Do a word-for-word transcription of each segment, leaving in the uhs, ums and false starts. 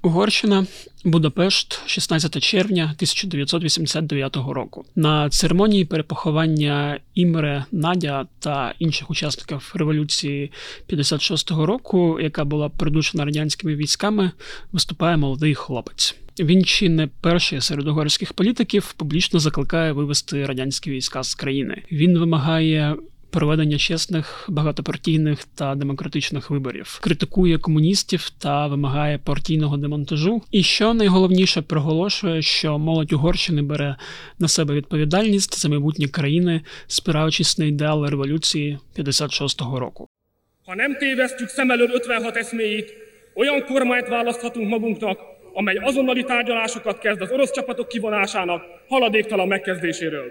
Угорщина, Будапешт, шістнадцяте червня тисяча дев'ятсот вісімдесят дев'ятого року. На церемонії перепоховання Імре, Надя та інших учасників революції п'ятдесят шостого року, яка була придушена радянськими військами, виступає молодий хлопець. Він чи не перший серед угорських політиків публічно закликає вивести радянські війська з країни. Він вимагає проведення чесних, багатопартійних та демократичних виборів, критикує комуністів та вимагає партійного демонтажу. І що найголовніше, проголошує, що молодь Угорщини бере на себе відповідальність за майбутнє країни, спираючись на ідеали революції п'ятдесят шостого року. Ha nem tévesztjük szem elől ötvenhat eszméit, olyan kormányt választhatunk magunknak, amely azonnali tárgyalásokat kezd az orosz csapatok kivonásának haladéktalan megkezdéséről.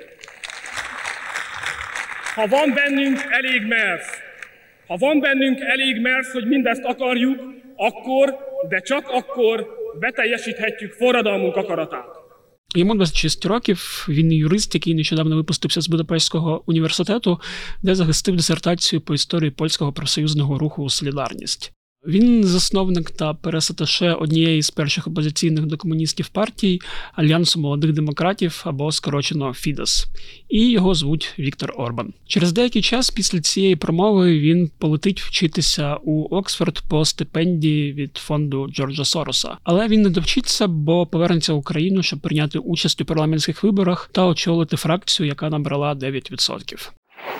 Ha van bennünk elég mersz, ha van bennünk elég mersz, hogy mindezt akarjuk, akkor, de csak akkor beteljesíthetjük forradalmunk akaratát. Йому двадцять шість років, він юрист, який нещодавно випустився з Будапештського університету, де захистив дисертацію по історії польського профсоюзного руху «Солідарність». Він засновник та прес-аташе однієї з перших опозиційних до комуністів партій Альянсу молодих демократів, або скорочено Фідес. І його звуть Віктор Орбан. Через деякий час після цієї промови він полетить вчитися у Оксфорд по стипендії від фонду Джорджа Сороса. Але він не довчиться, бо повернеться в Україну, щоб прийняти участь у парламентських виборах та очолити фракцію, яка набрала дев'ять відсотків.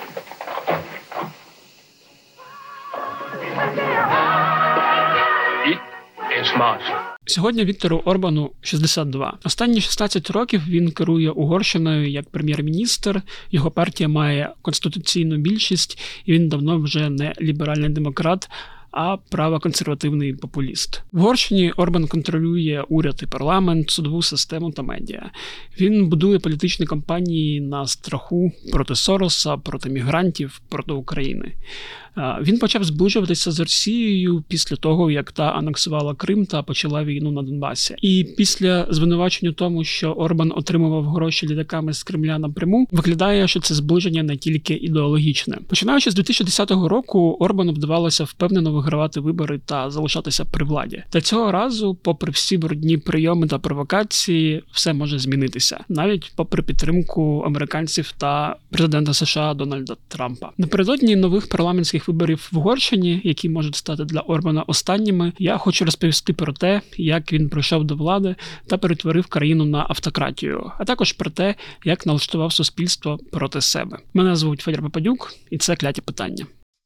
Сьогодні Віктору Орбану шістдесят два. Останні шістнадцять років він керує Угорщиною як прем'єр-міністр, його партія має конституційну більшість, і він давно вже не ліберальний демократ, а правоконсервативний популіст. В Угорщині Орбан контролює уряд і парламент, судову систему та медіа. Він будує політичні кампанії на страху проти Сороса, проти мігрантів, проти України. Він почав зближуватися з Росією після того, як та анексувала Крим та почала війну на Донбасі. І після звинувачень у тому, що Орбан отримував гроші літаками з Кремля напряму, виглядає, що це зближення не тільки ідеологічне. Починаючи з дві тисячі десятого року, Орбану вдавалося впевнено вигравати вибори та залишатися при владі. Та цього разу, попри всі брудні прийоми та провокації, все може змінитися. Навіть попри підтримку американців та президента США Дональда Трампа. Напередодні нових парламентських виборів в Угорщині, які можуть стати для Орбана останніми, я хочу розповісти про те, як він прийшов до влади та перетворив країну на автократію, а також про те, як налаштував суспільство проти себе. Мене звуть Федір Попадюк, і це «Кляті питання».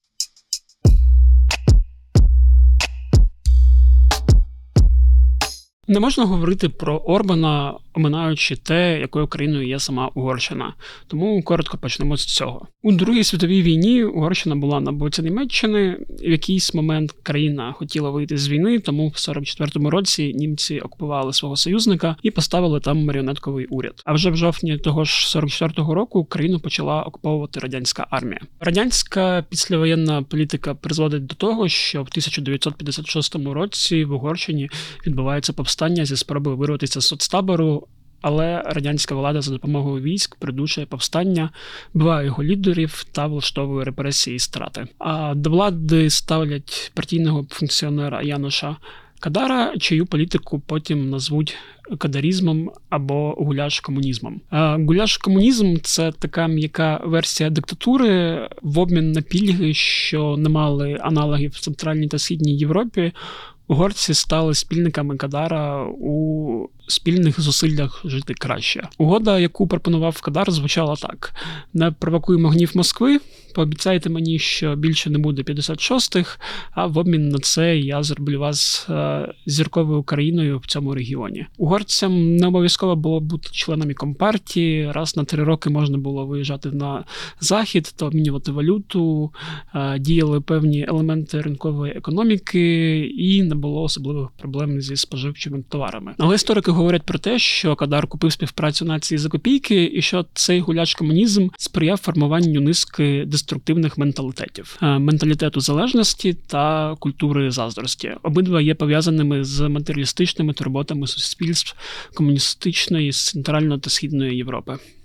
Не можна говорити про Орбана, оминаючи те, якою країною є сама Угорщина. Тому коротко почнемо з цього. У Другій світовій війні Угорщина була на боці Німеччини. В якийсь момент країна хотіла вийти з війни, тому в сорок четвертому році німці окупували свого союзника і поставили там маріонетковий уряд. А вже в жовтні того ж сорок четвертого року країну почала окуповувати радянська армія. Радянська післявоєнна політика призводить до того, що в тисяча дев'ятсот п'ятдесят шостому році в Угорщині відбувається повстання зі спробою вирватися з соцтабору, але радянська влада за допомогою військ придушує повстання, вбиває його лідерів та влаштовує репресії і страти. А до влади ставлять партійного функціонера Януша Кадара, чию політику потім назвуть кадарізмом або гуляш-комунізмом. Гуляш-комунізм – це така м'яка версія диктатури в обмін на пільги, що не мали аналогів в Центральній та Східній Європі. Угорці стали спільниками Кадара у спільних зусиллях жити краще. Угода, яку пропонував Кадар, звучала так. Не провокуємо гнів Москви, пообіцяйте мені, що більше не буде п'ятдесят шостих, а в обмін на це я зроблю вас е, зірковою країною в цьому регіоні. Угорцям не обов'язково було бути членами компартії, раз на три роки можна було виїжджати на захід та обмінювати валюту, е, діяли певні елементи ринкової економіки і не було особливих проблем зі споживчими товарами. Але історики говорять про те, що Кадар купив співпрацю нації за копійки і що цей гуляш-комунізм сприяв формуванню низки деструктивних менталітетів. Менталітету залежності та культури заздрості. Обидва є пов'язаними з матеріалістичними турботами суспільств комуністичної, Центральної та Східної Європи.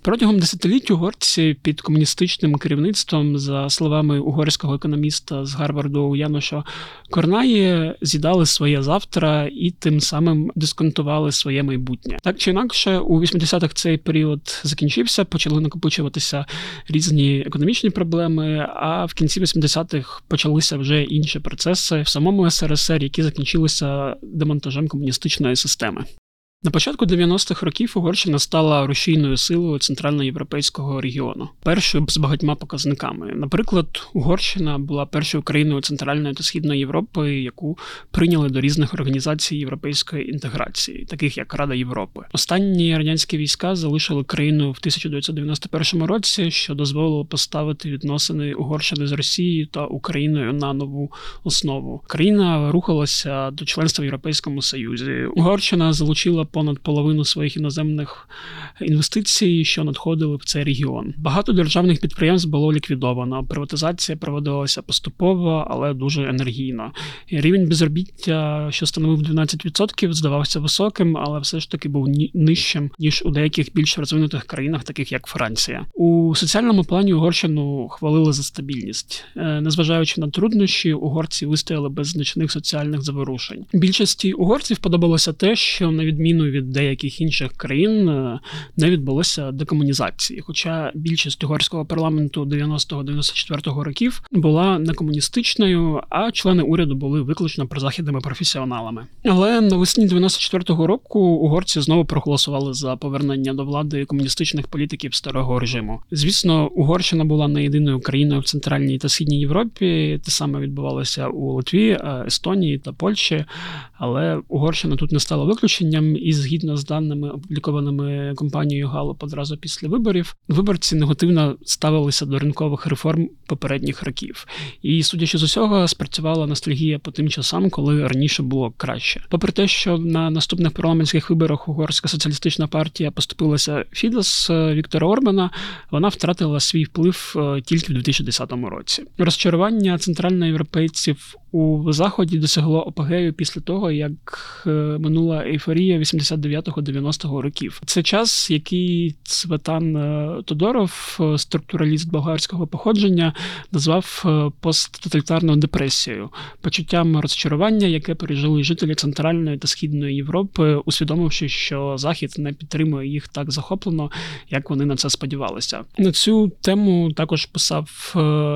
Протягом десятиліть угорці під комуністичним керівництвом, за словами угорського економіста з Гарварду Яноша Корнаї, з'їдали своє завтра і тим самим дисконтували своє майбутнє. Так чи інакше, у вісімдесятих цей період закінчився, почали накопичуватися різні економічні проблеми, а в кінці вісімдесятих почалися вже інші процеси в самому ес ер ес ер, які закінчилися демонтажем комуністичної системи. На початку дев'яностих років Угорщина стала рушійною силою центральноєвропейського регіону. Першою з багатьма показниками. Наприклад, Угорщина була першою країною Центральної та Східної Європи, яку прийняли до різних організацій європейської інтеграції, таких як Рада Європи. Останні радянські війська залишили країну в тисяча дев'ятсот дев'яносто першому році, що дозволило поставити відносини Угорщини з Росією та Україною на нову основу. Країна рухалася до членства в Європейському Союзі. Угорщина залучила понад половину своїх іноземних інвестицій, що надходили в цей регіон. Багато державних підприємств було ліквідовано, приватизація проводилася поступово, але дуже енергійно. І рівень безробіття, що становив дванадцять відсотків, здавався високим, але все ж таки був нижчим, ніж у деяких більш розвинутих країнах, таких як Франція. У соціальному плані Угорщину хвалили за стабільність. Незважаючи на труднощі, угорці вистояли без значних соціальних заворушень. Більшості угорців подобалося те, що на відміну від деяких інших країн не відбулося декомунізації. Хоча більшість угорського парламенту дев'яностого - дев'яносто четвертого років була некомуністичною, а члени уряду були виключно прозахідними професіоналами. Але навесні дев'яносто четвертого року угорці знову проголосували за повернення до влади комуністичних політиків старого режиму. Звісно, Угорщина була не єдиною країною в Центральній та Східній Європі. Те саме відбувалося у Литві, Естонії та Польщі, але Угорщина тут не стала виключенням. І згідно з даними, опублікованими компанією Галлоп одразу після виборів, виборці негативно ставилися до ринкових реформ попередніх років. І, судячи з усього, спрацювала ностальгія по тим часам, коли раніше було краще. Попри те, що на наступних парламентських виборах Угорська соціалістична партія поступилася Фідес Віктора Орбана, вона втратила свій вплив тільки в дві тисячі десятому році. Розчарування центральноєвропейців у Заході досягло апогею після того, як минула ейфорія вісімдесят дев'ятого - дев'яностого років. Це час, який Цветан Тодоров, структураліст болгарського походження, назвав посттоталітарною депресією, почуттям розчарування, яке пережили жителі Центральної та Східної Європи, усвідомивши, що Захід не підтримує їх так захоплено, як вони на це сподівалися. На цю тему також писав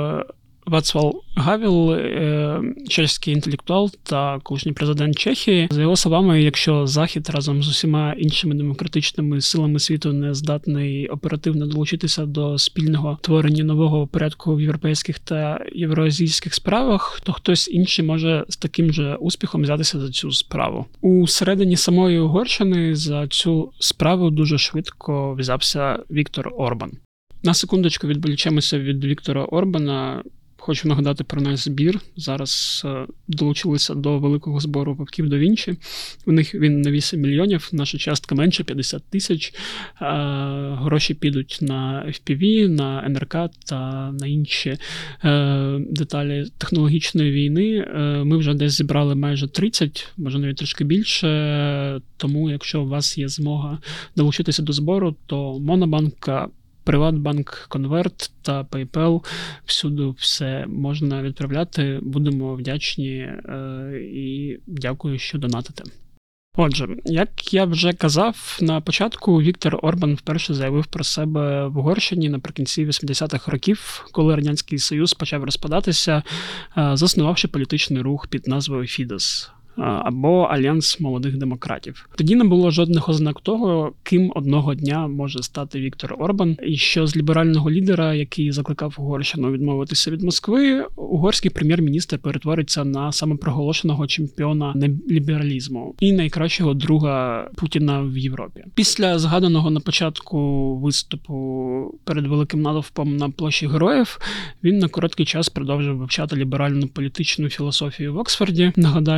Вацлав Гавіл, чеський інтелектуал та колишній президент Чехії. За його словами, якщо Захід разом з усіма іншими демократичними силами світу не здатний оперативно долучитися до спільного творення нового порядку в європейських та євроазійських справах, то хтось інший може з таким же успіхом взятися за цю справу. У середині самої Угорщини за цю справу дуже швидко взявся Віктор Орбан. На секундочку відволічемося від Віктора Орбана. Хочу нагадати про наш збір. Зараз е, долучилися до великого збору вовків до Вінчі. У них він на вісім мільйонів, наша частка менше, п'ятдесят тисяч. Е, гроші підуть на еф пі ві, на ен ер ка та на інші е, деталі технологічної війни. Е, ми вже десь зібрали майже тридцять, може навіть трошки більше. Тому, якщо у вас є змога долучитися до збору, то Монобанка, Приватбанк, Конверт та PayPal, всюди все можна відправляти. Будемо вдячні е, і дякую, що донатите. Отже, як я вже казав на початку, Віктор Орбан вперше заявив про себе в Угорщині наприкінці вісімдесятих років, коли Радянський Союз почав розпадатися, е, заснувавши політичний рух під назвою Фідес або Альянс молодих демократів. Тоді не було жодних ознак того, ким одного дня може стати Віктор Орбан, і що з ліберального лідера, який закликав Угорщину відмовитися від Москви, угорський прем'єр-міністр перетвориться на самопроголошеного чемпіона лібералізму і найкращого друга Путіна в Європі. Після згаданого на початку виступу перед великим натовпом на площі Героїв, він на короткий час продовжив вивчати ліберальну політичну філософію в Оксфорді. Нагадаю, що за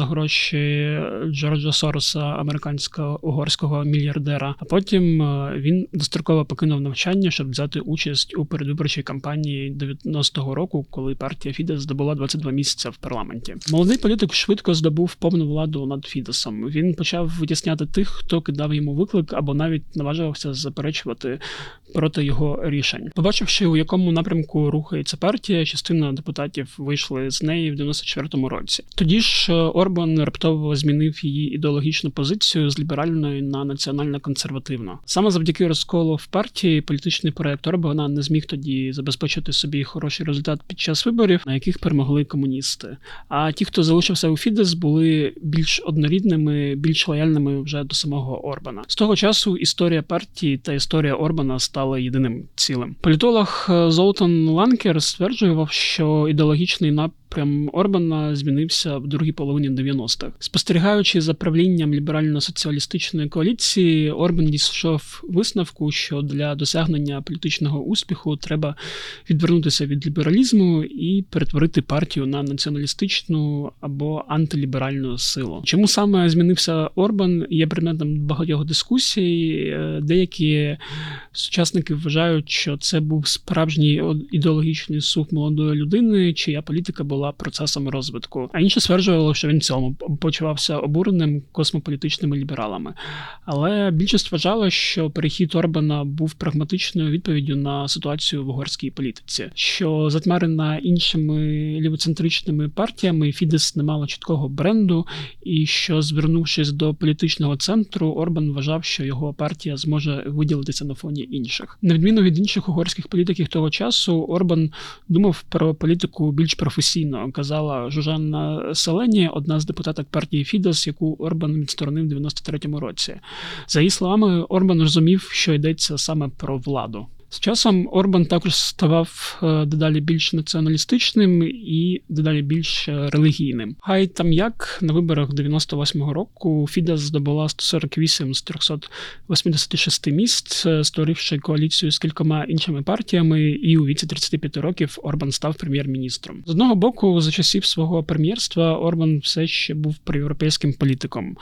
за гроші Джорджа Сороса, американського угорського мільярдера. А потім він достроково покинув навчання, щоб взяти участь у передвиборчій кампанії дев'яностого року, коли партія Фідес здобула двадцять два місця в парламенті. Молодий політик швидко здобув повну владу над Фідесом. Він почав витісняти тих, хто кидав йому виклик або навіть наважувався заперечувати проти його рішень. Побачивши, у якому напрямку рухається партія, частина депутатів вийшли з неї в дев'яносто четвертому році. Тоді ж Орбан раптово змінив її ідеологічну позицію з ліберальної на національно-консервативну. Саме завдяки розколу в партії політичний проект Орбана не зміг тоді забезпечити собі хороший результат під час виборів, на яких перемогли комуністи. А ті, хто залишився у Фідес, були більш однорідними, більш лояльними вже до самого Орбана. З того часу історія партії та історія Орбана стали єдиним цілим. Політолог Золтан Ланкер стверджував, що ідеологічний напрям Орбана змінився в другій половині дев'яностих. Спостерігаючи за правлінням ліберально-соціалістичної коаліції, Орбан дійшов висновку, що для досягнення політичного успіху треба відвернутися від лібералізму і перетворити партію на націоналістичну або антиліберальну силу. Чому саме змінився Орбан, є предметом багатьох дискусій. Деякі сучасники вважають, що це був справжній ідеологічний сув молодої людини, чия політика була процесом розвитку. А інші стверджували, що він в цьому почувався обуреним космополітичними лібералами. Але більшість вважала, що перехід Орбана був прагматичною відповіддю на ситуацію в угорській політиці. Що затьмарена іншими лівоцентричними партіями, Фідес не мала чіткого бренду, і що, звернувшись до політичного центру, Орбан вважав, що його партія зможе виділитися на фоні інших. На відміну від інших угорських політиків того часу, Орбан думав про політику більш професійно, казала Жужанна Селені, одна з депутаток партії Фідес, яку Орбан відсторонив в дев'яносто третьому році. За її словами, Орбан розумів, що йдеться саме про владу. З часом Орбан також ставав дедалі більш націоналістичним і дедалі більш релігійним. Хай там як, на виборах дев'яносто восьмого року Фідес здобула сто сорок вісім з трьохсот вісімдесят шість місць, створивши коаліцію з кількома іншими партіями, і у віці тридцяти п'яти років Орбан став прем'єр-міністром. З одного боку, за часів свого прем'єрства Орбан все ще був проєвропейським політиком.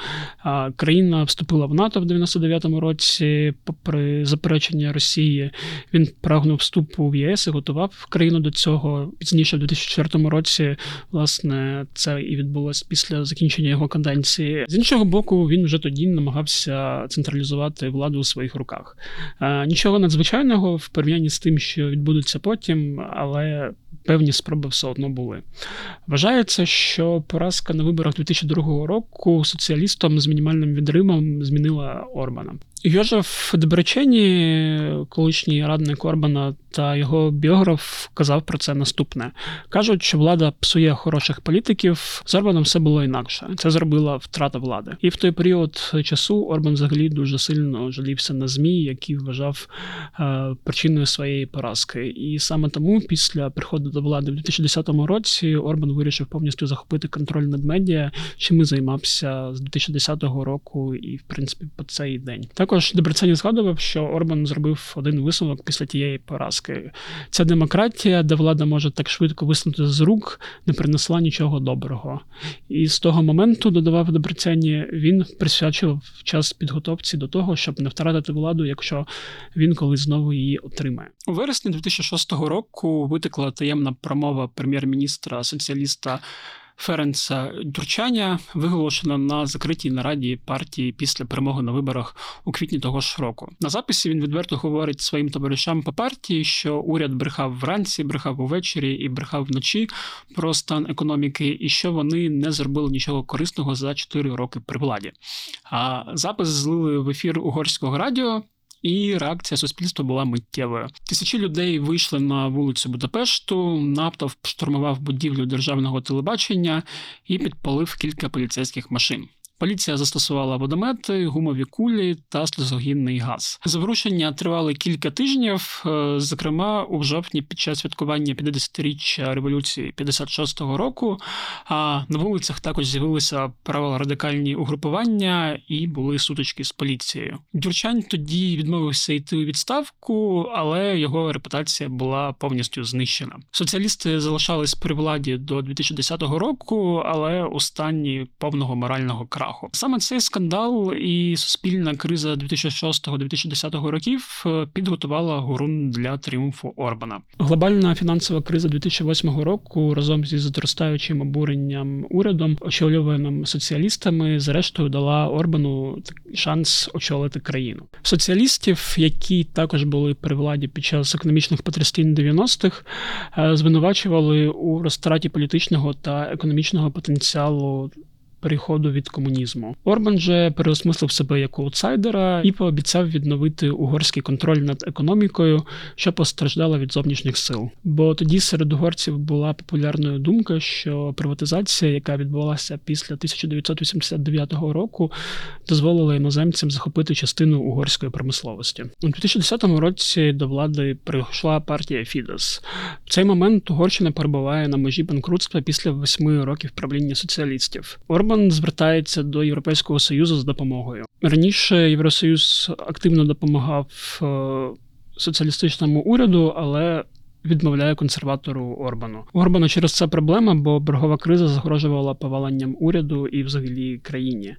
Країна вступила в НАТО в дев'яносто дев'ятому році, попри заперечення Росії. Він прагнув вступу в ЄС і готував країну до цього. Пізніше, в дві тисячі четвертому році, власне, це і відбулося після закінчення його каденції. З іншого боку, він вже тоді намагався централізувати владу у своїх руках. Нічого надзвичайного в порівнянні з тим, що відбудеться потім, але певні спроби все одно були. Вважається, що поразка на виборах дві тисячі другого року соціалістом з мінімальним відривом змінила Орбана. Йожеф Дебречені, колишній радник Орбана та його біограф, казав про це наступне. Кажуть, що влада псує хороших політиків, з Орбаном все було інакше. Це зробила втрата влади. І в той період часу Орбан взагалі дуже сильно жалівся на ЗМІ, які вважав е, причиною своєї поразки. І саме тому після приходу до влади в дві тисячі десятому році Орбан вирішив повністю захопити контроль над медіа, чим і займався з дві тисячі десятого року і, в принципі, по цей день. Також Дебрецені згадував, що Орбан зробив один висновок після тієї поразки. Ця демократія, де влада може так швидко виснути з рук, не принесла нічого доброго. І з того моменту, додавав Дебрецені, він присвячував час підготовці до того, щоб не втратити владу, якщо він колись знову її отримає. У вересні дві тисячі шостого року витекла таємна промова прем'єр-міністра-соціаліста Ференца Дюрчаня, виголошена на закритій нараді партії після перемоги на виборах у квітні того ж року. На записі він відверто говорить своїм товаришам по партії, що уряд брехав вранці, брехав увечері і брехав вночі про стан економіки, і що вони не зробили нічого корисного за чотири роки при владі. А запис злили в ефір угорського радіо, і реакція суспільства була миттєвою. Тисячі людей вийшли на вулицю Будапешту, натовп штурмував будівлю державного телебачення і підпалив кілька поліцейських машин. Поліція застосувала водомети, гумові кулі та сльозогінний газ. Заворушення тривали кілька тижнів, зокрема у жовтні під час святкування п'ятдесятиріччя революції п'ятдесят шостого року, а на вулицях також з'явилися праворадикальні угрупування і були сутички з поліцією. Дюрчань тоді відмовився йти у відставку, але його репутація була повністю знищена. Соціалісти залишались при владі до дві тисячі десятого року, але у стані повного морального краху. Саме цей скандал і суспільна криза дві тисячі шостого - дві тисячі десятого років підготувала ґрунт для тріумфу Орбана. Глобальна фінансова криза дві тисячі восьмого року разом зі зростаючим обуренням урядом, очолюваним соціалістами, зрештою дала Орбану шанс очолити країну. Соціалістів, які також були при владі під час економічних потрясінь дев'яностих, звинувачували у розтраті політичного та економічного потенціалу переходу від комунізму. Орбан же переосмислив себе як аутсайдера і пообіцяв відновити угорський контроль над економікою, що постраждала від зовнішніх сил. Бо тоді серед угорців була популярною думка, що приватизація, яка відбулася після тисяча дев'ятсот вісімдесят дев'ятого року, дозволила іноземцям захопити частину угорської промисловості. У дві тисячі десятому році до влади прийшла партія Фідес. В цей момент Угорщина перебуває на межі банкрутства після восьми років правління соціалістів. Орбан звертається до Європейського Союзу з допомогою. Раніше Євросоюз активно допомагав соціалістичному уряду, і відмовляє консерватору Орбану. У Орбана через це проблема, бо боргова криза загрожувала поваленням уряду і взагалі країні.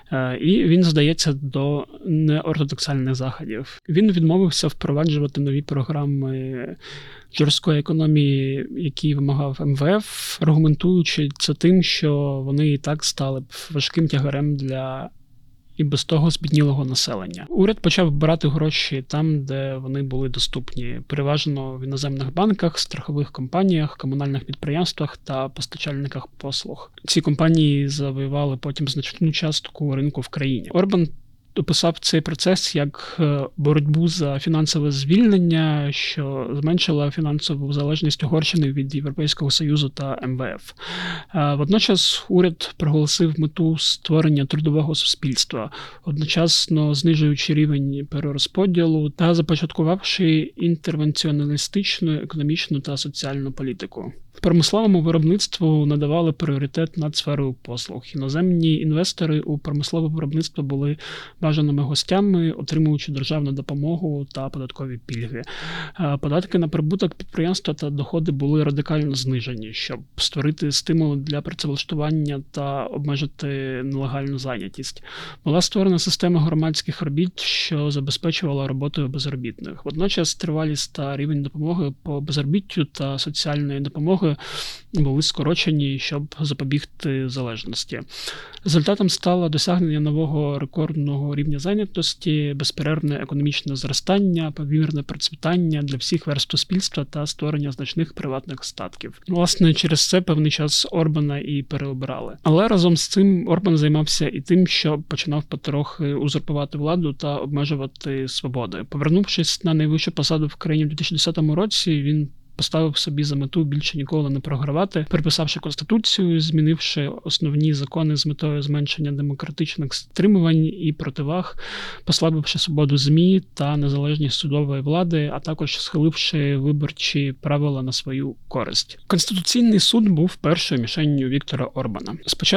І він здається до неортодоксальних заходів. Він відмовився впроваджувати нові програми жорсткої економії, які вимагав ем ве еф, аргументуючи це тим, що вони і так стали б важким тягарем для і без того збіднілого населення. Уряд почав брати гроші там, де вони були доступні, переважно в іноземних банках, страхових компаніях, комунальних підприємствах та постачальниках послуг. Ці компанії завоювали потім значну частку ринку в країні. Орбан описав цей процес як боротьбу за фінансове звільнення, що зменшила фінансову залежність Угорщини від Європейського Союзу та ем ве еф. Водночас уряд проголосив мету створення трудового суспільства, одночасно знижуючи рівень перерозподілу та започаткувавши інтервенціоналістичну економічну та соціальну політику. Промисловому виробництву надавали пріоритет над сферою послуг. Іноземні інвестори у промислове виробництво були бажаними гостями, отримуючи державну допомогу та податкові пільги. Податки на прибуток підприємства та доходи були радикально знижені, щоб створити стимул для працевлаштування та обмежити нелегальну зайнятість. Була створена система громадських робіт, що забезпечувала роботою безробітних. Водночас тривалість та рівень допомоги по безробіттю та соціальної допомоги були скорочені, щоб запобігти залежності. Результатом стало досягнення нового рекордного рівня зайнятості, безперервне економічне зростання, помірне процвітання для всіх верств суспільства та створення значних приватних статків. Власне, через це певний час Орбана і переобирали. Але разом з цим Орбан займався і тим, що починав потрохи узурпувати владу та обмежувати свободи. Повернувшись на найвищу посаду в країні в дві тисячі десятому році, він поставив собі за мету більше ніколи не програвати, переписавши Конституцію, змінивши основні закони з метою зменшення демократичних стримувань і противаг, послабивши свободу ЗМІ та незалежність судової влади, а також схиливши виборчі правила на свою користь. Конституційний суд був першою мішенню Віктора Орбана.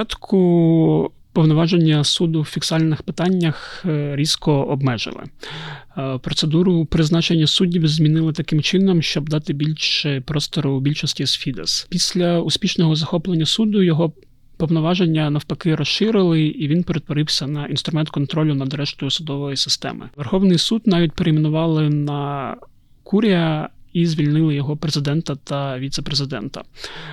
Спочатку повноваження суду в фіксальних питаннях різко обмежили. Процедуру призначення суддів змінили таким чином, щоб дати більше простору більшості з Фідес. Після успішного захоплення суду його повноваження навпаки розширили, і він перетворився на інструмент контролю над рештою судової системи. Верховний суд навіть перейменували на Курія і звільнили його президента та віце-президента.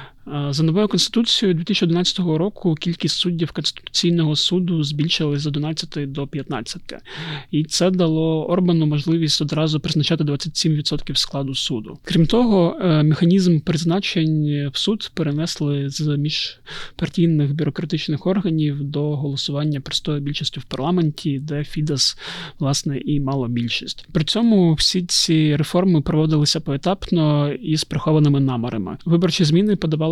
За новою Конституцією дві тисячі одинадцятого року кількість суддів Конституційного суду збільшилась з одинадцяти до п'ятнадцяти. І це дало Орбану можливість одразу призначати двадцять сім відсотків складу суду. Крім того, механізм призначень в суд перенесли з міжпартійних бюрократичних органів до голосування простою більшістю в парламенті, де Фідес, власне, і мало більшість. При цьому всі ці реформи проводилися поетапно і з прихованими намірами. Виборчі зміни подавали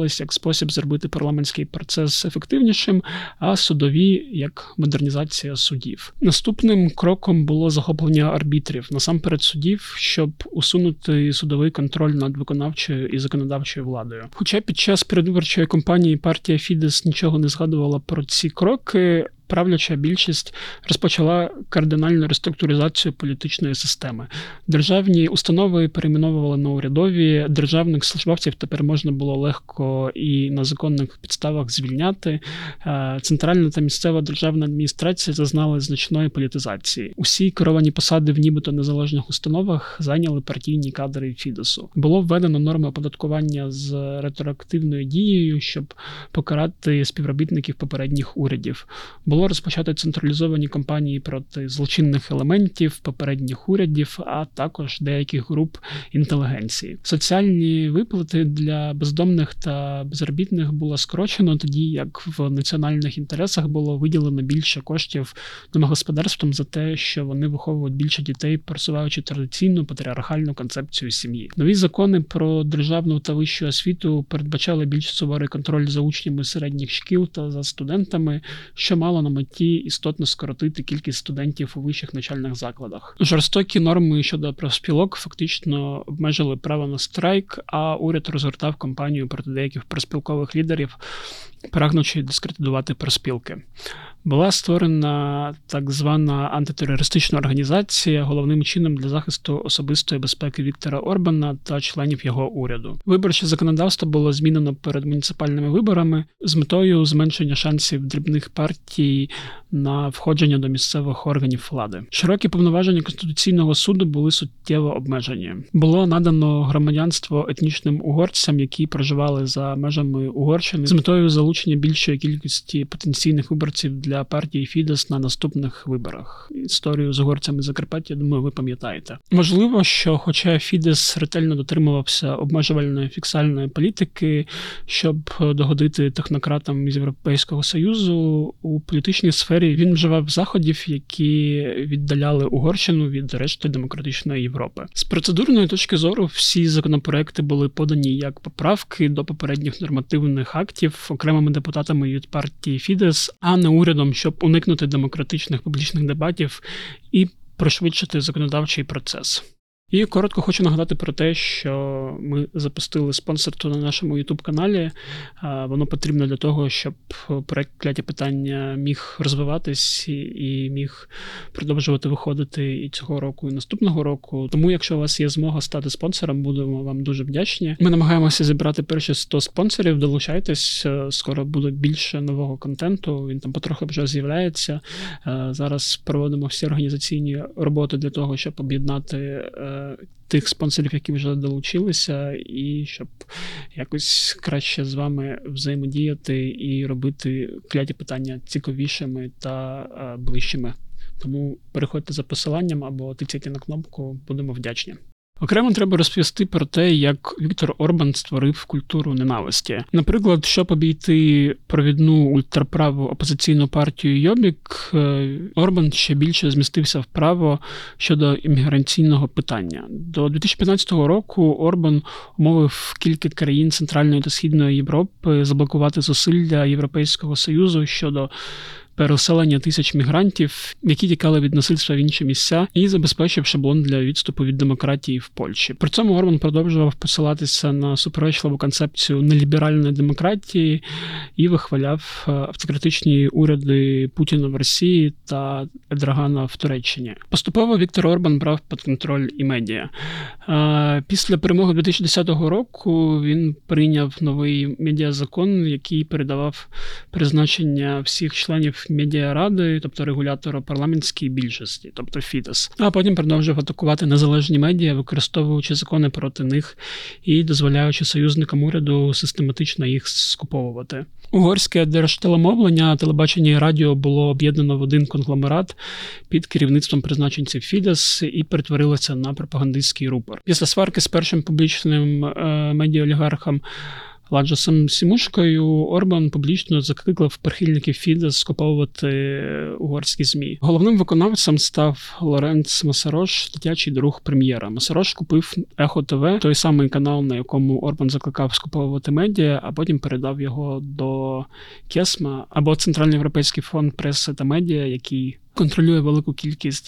розглядались як спосіб зробити парламентський процес ефективнішим, а судові – як модернізація судів. Наступним кроком було захоплення арбітрів, насамперед судів, щоб усунути судовий контроль над виконавчою і законодавчою владою. Хоча під час передвиборчої кампанії партія Фідес нічого не згадувала про ці кроки, правляча більшість розпочала кардинальну реструктуризацію політичної системи. Державні установи перейменовували на урядові, державних службовців тепер можна було легко і на законних підставах звільняти. Центральна та місцева державна адміністрація зазнали значної політизації. Усі керовані посади в нібито незалежних установах зайняли партійні кадри Фідесу. Було введено норми оподаткування з ретроактивною дією, щоб покарати співробітників попередніх урядів. Було розпочато централізовані кампанії проти злочинних елементів попередніх урядів, а також деяких груп інтелігенції. Соціальні виплати для бездомних та безробітних було скорочено, тоді як в національних інтересах було виділено більше коштів домогосподарствам за те, що вони виховують більше дітей, просуваючи традиційну патріархальну концепцію сім'ї. Нові закони про державну та вищу освіту передбачали більш суворий контроль за учнями середніх шкіл та за студентами, що мало на меті істотно скоротити кількість студентів у вищих навчальних закладах. Жорстокі норми щодо профспілок фактично обмежили право на страйк, а уряд розгортав кампанію проти деяких профспілкових лідерів, прагнучи дискредитувати профспілки. Була створена так звана антитерористична організація, головним чином для захисту особистої безпеки Віктора Орбана та членів його уряду. Виборче законодавство було змінено перед муніципальними виборами з метою зменшення шансів дрібних партій на входження до місцевих органів влади. Широкі повноваження Конституційного суду були суттєво обмежені. Було надано громадянство етнічним угорцям, які проживали за межами Угорщини, з метою залучення більшої кількості потенційних виборців для партії Фідес на наступних виборах. Історію з угорцями Закарпаття, думаю, ви пам'ятаєте. Можливо, що хоча Фідес ретельно дотримувався обмежувальної фіскальної політики, щоб догодити технократам з Європейського Союзу, у політичній сфері він вживав заходів, які віддаляли Угорщину від решти демократичної Європи. З процедурної точки зору всі законопроекти були подані як поправки до попередніх нормативних актів окремими депутатами від партії Фідес, а не урядом, щоб уникнути демократичних публічних дебатів і пришвидшити законодавчий процес. І коротко хочу нагадати про те, що ми запустили спонсорство на нашому YouTube-каналі. Воно потрібно для того, щоб проект «Кляті питання» міг розвиватись і міг продовжувати виходити і цього року, і наступного року. Тому, якщо у вас є змога стати спонсором, будемо вам дуже вдячні. Ми намагаємося зібрати перші сто спонсорів, долучайтесь, скоро буде більше нового контенту, він там потрохи вже з'являється. Зараз проводимо всі організаційні роботи для того, щоб об'єднати тих спонсорів, які вже долучилися, і щоб якось краще з вами взаємодіяти і робити кляті питання цікавішими та ближчими. Тому переходьте за посиланням або тицяйте на кнопку, будемо вдячні. Окремо треба розповісти про те, як Віктор Орбан створив культуру ненависті. Наприклад, щоб обійти провідну ультраправу опозиційну партію Йобік, Орбан ще більше змістився вправо щодо імміграційного питання. До дві тисячі п'ятнадцятого року Орбан умовив кілька країн Центральної та Східної Європи заблокувати зусилля Європейського Союзу щодо переселення тисяч мігрантів, які тікали від насильства в інші місця, і забезпечив шаблон для відступу від демократії в Польщі. При цьому Орбан продовжував посилатися на суперечливу концепцію неліберальної демократії і вихваляв автократичні уряди Путіна в Росії та Ердогана в Туреччині. Поступово Віктор Орбан брав під контроль і медіа. Після перемоги дві тисячі десятого року він прийняв новий медіазакон, який передавав призначення всіх членів медіаради, тобто регулятора парламентській більшості, тобто Фідес. А потім продовжив атакувати незалежні медіа, використовуючи закони проти них і дозволяючи союзникам уряду систематично їх скуповувати. Угорське держтелемовлення, телебачення і радіо було об'єднано в один конгломерат під керівництвом призначенців Фідес і перетворилося на пропагандистський рупор. Після сварки з першим публічним е- медіаолігархом Ладжасом Сімушкою Орбан публічно закликав прихильників Фідес скуповувати угорські ЗМІ. Головним виконавцем став Лоренц Месарош, дитячий друг прем'єра. Месарош купив Ехо ТВ, той самий канал, на якому Орбан закликав скуповувати медіа, а потім передав його до Кесма, або Центральний європейський фонд преси та медіа, який контролює велику кількість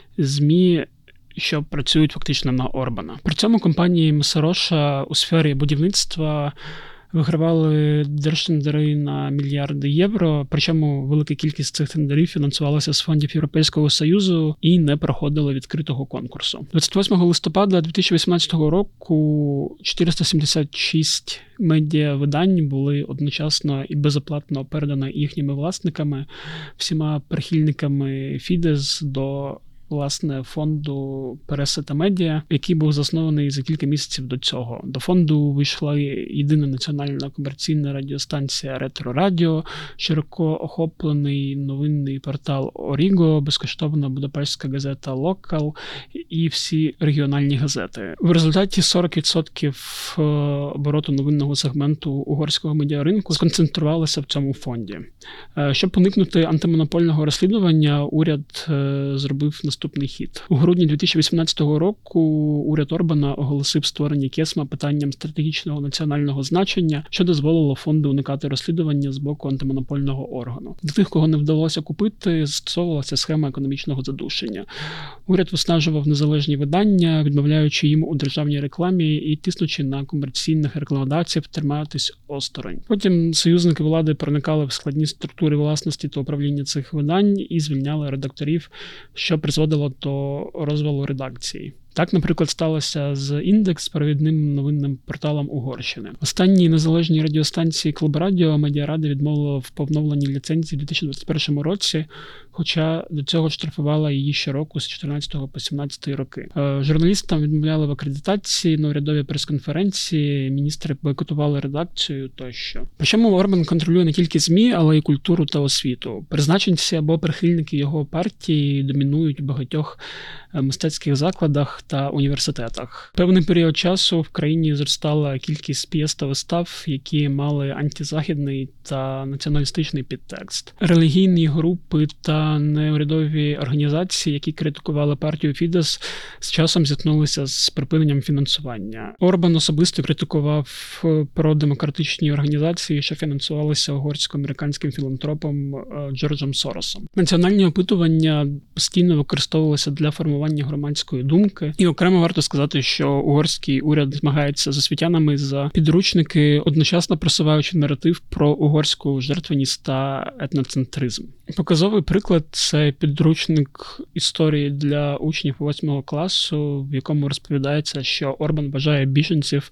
ЗМІ, що працюють фактично на Орбана. При цьому компанії Месароша у сфері будівництва вигравали держтендери на мільярди євро, причому велика кількість цих тендерів фінансувалася з фондів Європейського Союзу і не проходили відкритого конкурсу. двадцять восьмого листопада дві тисячі вісімнадцятого року чотириста сімдесят шість медіавидань були одночасно і безоплатно передані їхніми власниками, всіма прихильниками Фідес до власне фонду преси та медіа, який був заснований за кілька місяців до цього. До фонду вийшла єдина національна комерційна радіостанція Ретро Радіо, широко охоплений новинний портал Оріго, безкоштовна будапештська газета Локал і всі регіональні газети. В результаті сорок відсотків обороту новинного сегменту угорського медіаринку сконцентрувалося в цьому фонді. Щоб уникнути антимонопольного розслідування, уряд зробив наступний хід. У грудні дві тисячі вісімнадцятого року уряд Орбана оголосив створення Кесма питанням стратегічного національного значення, що дозволило фонду уникати розслідування з боку антимонопольного органу. Для тих, кого не вдалося купити, застосовувалася схема економічного задушення. Уряд виснажував незалежні видання, відмовляючи їм у державній рекламі і тиснучи на комерційних рекламодавців триматись осторонь. Потім союзники влади проникали в складні структури власності та управління цих видань і звільняли редакторів, що призводило до розвалу редакції. Так, наприклад, сталося з «Індекс», провідним новинним порталом Угорщини. Останній незалежній радіостанції Клуб Радіо Медіарада відмовила в поновленні ліцензії у дві тисячі двадцять першому році, хоча до цього штрафувала її щороку з чотирнадцятого по сімнадцятий роки. Журналістам відмовляли в акредитації, на урядовій прес-конференції, міністри бойкотували редакцію тощо. Причому Орбан контролює не тільки ЗМІ, але й культуру та освіту. Призначенці або прихильники його партії домінують у багатьох мистецьких закладах та університетах. Певний період часу в країні зростала кількість п'єс та вистав, які мали антизахідний та націоналістичний підтекст. Релігійні групи та неурядові організації, які критикували партію Фідес, з часом зіткнулися з припиненням фінансування. Орбан особисто критикував продемократичні організації, що фінансувалися угорсько-американським філантропом Джорджем Соросом. Національні опитування постійно використовувалися для формування громадської думки. І окремо варто сказати, що угорський уряд змагається з освітянами за підручники, одночасно просуваючи наратив про угорську жертвеність та етноцентризм. Показовий приклад – це підручник історії для учнів восьмого класу, в якому розповідається, що Орбан вважає біженців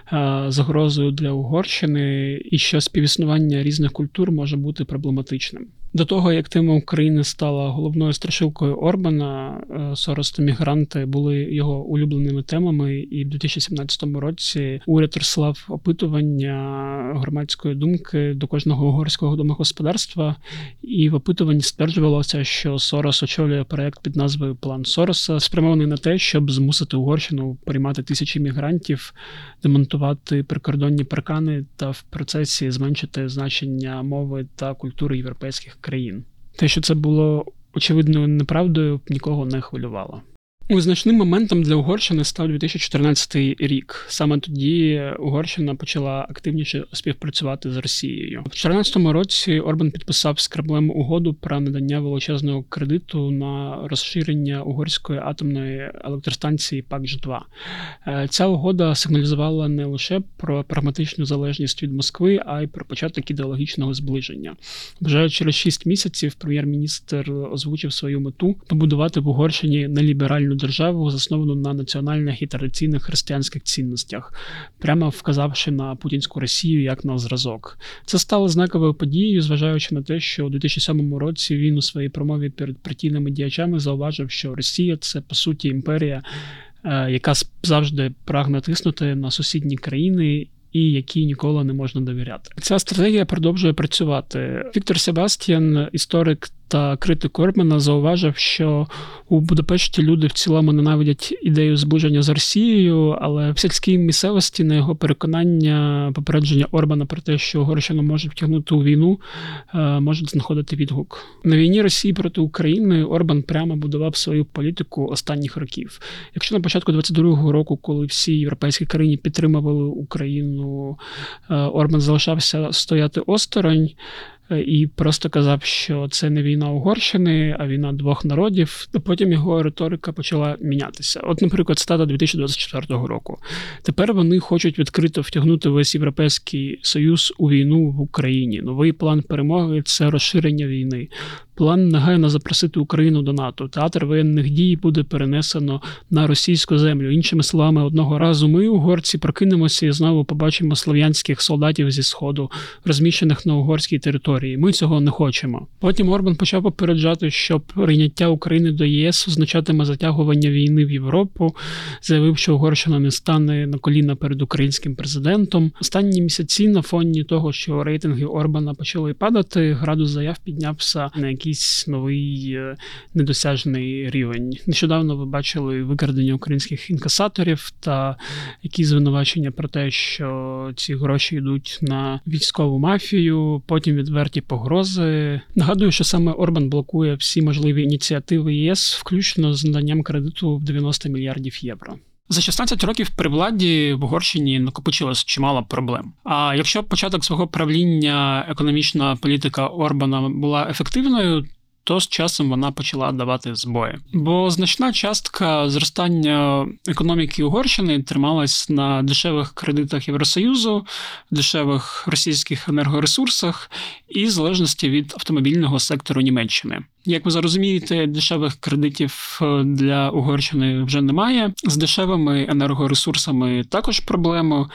загрозою для Угорщини і що співіснування різних культур може бути проблематичним. До того, як тема України стала головною страшилкою Орбана, Сорос та мігранти були його улюбленими темами, і в дві тисячі сімнадцятому році уряд розслав опитування громадської думки до кожного угорського домогосподарства, і в опитуванні стверджувалося, що Сорос очолює проєкт під назвою «План Сороса», спрямований на те, щоб змусити Угорщину приймати тисячі мігрантів, демонтувати прикордонні паркани та в процесі зменшити значення мови та культури європейських країн. Те, що це було очевидною неправдою, нікого не хвилювало. Визначним моментом для Угорщини став дві тисячі чотирнадцятий рік. Саме тоді Угорщина почала активніше співпрацювати з Росією. У дві тисячі чотирнадцятому році Орбан підписав з Кремлем угоду про надання величезного кредиту на розширення угорської атомної електростанції Пакш два. Ця угода сигналізувала не лише про прагматичну залежність від Москви, а й про початок ідеологічного зближення. Вже через шість місяців прем'єр-міністр озвучив свою мету побудувати в Угорщині неліберальну державу, засновану на національних і традиційних християнських цінностях, прямо вказавши на путінську Росію як на зразок. Це стало знаковою подією, зважаючи на те, що у дві тисячі сьомому році він у своїй промові перед партійними діячами зауважив, що Росія – це, по суті, імперія, яка завжди прагне тиснути на сусідні країни і якій ніколи не можна довіряти. Ця стратегія продовжує працювати. Віктор Себастьян, історик та критик Орбана зауважив, що у Будапешті люди в цілому ненавидять ідею зближення з Росією, але в сільській місцевості, на його переконання, попередження Орбана про те, що Угорщину можуть втягнути у війну, можуть знаходити відгук. На війні Росії проти України Орбан прямо будував свою політику останніх років. Якщо на початку двадцять другого року, коли всі європейські країни підтримували Україну, Орбан залишався стояти осторонь і просто казав, що це не війна Угорщини, а війна двох народів, то потім його риторика почала мінятися. От, наприклад, цитата дві тисячі двадцять четвертого року. Тепер вони хочуть відкрито втягнути весь Європейський Союз у війну в Україні. Новий план перемоги – це розширення війни. План негайно запросити Україну до НАТО. Театр воєнних дій буде перенесено на російську землю. Іншими словами, одного разу ми, угорці, прокинемося і знову побачимо слов'янських солдатів зі Сходу, розміщених на угорській території. Ми цього не хочемо. Потім Орбан почав попереджати, що прийняття України до ЄС означатиме затягування війни в Європу, заявив, що Угорщина не стане на коліна перед українським президентом. Останні місяці на фоні того, що рейтинги Орбана почали падати, градус заяв піднявся на якийсь новий недосяжний рівень. Нещодавно ви бачили викрадення українських інкасаторів та якісь звинувачення про те, що ці гроші йдуть на військову мафію, потім відверті погрози. Нагадую, що саме Орбан блокує всі можливі ініціативи ЄС, включно з наданням кредиту в дев'яносто мільярдів євро. За шістнадцять років при владі в Угорщині накопичилось чимало проблем. А якщо початок свого правління економічна політика Орбана була ефективною, то з часом вона почала давати збої. Бо значна частка зростання економіки Угорщини трималась на дешевих кредитах Євросоюзу, дешевих російських енергоресурсах і залежності від автомобільного сектору Німеччини. Як ви зрозумієте, дешевих кредитів для Угорщини вже немає. З дешевими енергоресурсами також проблема,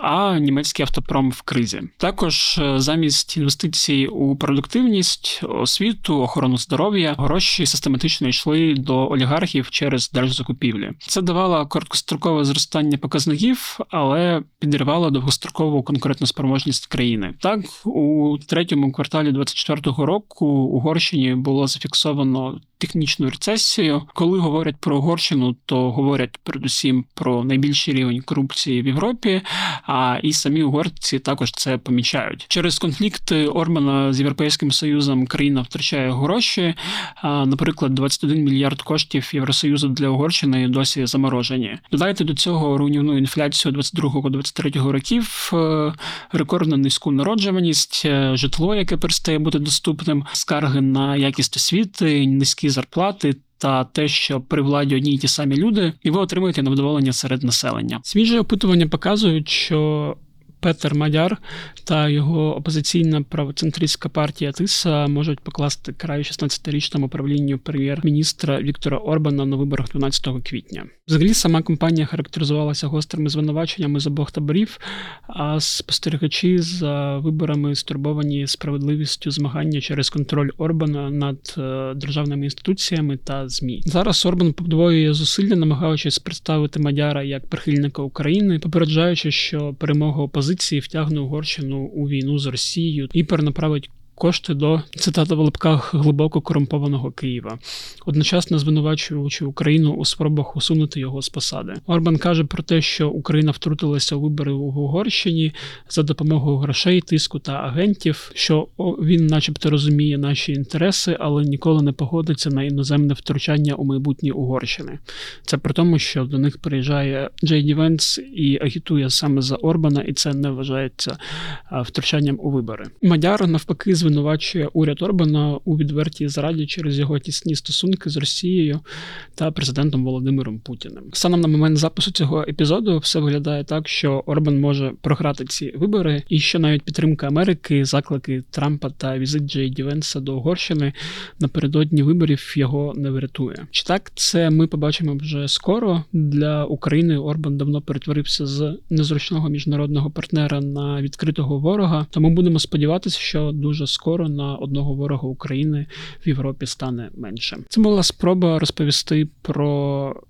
а німецький автопром в кризі. Також замість інвестицій у продуктивність, освіту, охорону здоров'я, гроші систематично йшли до олігархів через держзакупівлі. Це давало короткострокове зростання показників, але підривало довгострокову конкурентоспроможність країни. Так, у третьому кварталі двадцять четвертого року Угорщині було зафіксовано технічну рецесію. Коли говорять про Угорщину, то говорять передусім про найбільший рівень корупції в Європі, а і самі угорці також це помічають. Через конфлікти Орбана з Європейським Союзом країна втрачає гроші. Наприклад, двадцять один мільярд коштів Євросоюзу для Угорщини досі заморожені. Додайте до цього руйнівну інфляцію двадцять другого - двадцять третього років, рекордно низьку народжуваність, житло, яке перестає бути доступним, скарги на якість освіти, низькі зарплати та те, що при владі одні й ті самі люди, і ви отримуєте невдоволення серед населення. Свіжі опитування показують, що Петер Мадяр та його опозиційна правоцентристська партія Тиса можуть покласти край шістнадцятирічному правлінню прем'єр-міністра Віктора Орбана на виборах дванадцятого квітня. Взагалі, сама кампанія характеризувалася гострими звинуваченнями з обох таборів, а спостерігачі за виборами стурбовані справедливістю змагання через контроль Орбана над державними інституціями та ЗМІ. Зараз Орбан подвоює зусилля, намагаючись представити Мадяра як прихильника України, попереджаючи, що перемога опозиції втягне Угорщину у війну з Росією і перенаправить кошти до, цитата в лапках, глибоко корумпованого Києва, одночасно звинувачуючи Україну у спробах усунути його з посади. Орбан каже про те, що Україна втрутилася у вибори в Угорщині за допомогою грошей, тиску та агентів, що він начебто розуміє наші інтереси, але ніколи не погодиться на іноземне втручання у майбутнє Угорщини. Це при тому, що до них приїжджає Джей Ді Венс і агітує саме за Орбана, і це не вважається втручанням у вибори. Мадяр, навпаки, звинувачує уряд Орбана у відвертій зраді через його тісні стосунки з Росією та президентом Володимиром Путіним. Станом на момент запису цього епізоду все виглядає так, що Орбан може програти ці вибори, і що навіть підтримка Америки, заклики Трампа та візит Джей Ді Венса до Угорщини напередодні виборів його не врятує. Чи так, це ми побачимо вже скоро. Для України Орбан давно перетворився з незручного міжнародного партнера на відкритого ворога, тому будемо сподіватися, що дуже скоро на одного ворога України в Європі стане менше. Це була спроба розповісти про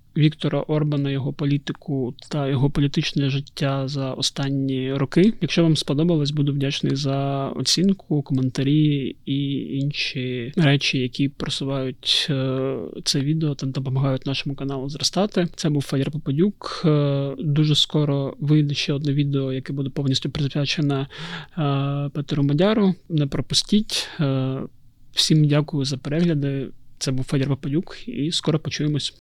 Віктора Орбана, його політику та його політичне життя за останні роки. Якщо вам сподобалось, буду вдячний за оцінку, коментарі і інші речі, які просувають е, це відео та допомагають нашому каналу зростати. Це був Федір Попадюк. Е, дуже скоро вийде ще одне відео, яке буде повністю присвячене е, Петеру Мадяру. Не пропустіть. Е, всім дякую за перегляди. Це був Федір Попадюк і скоро почуємось.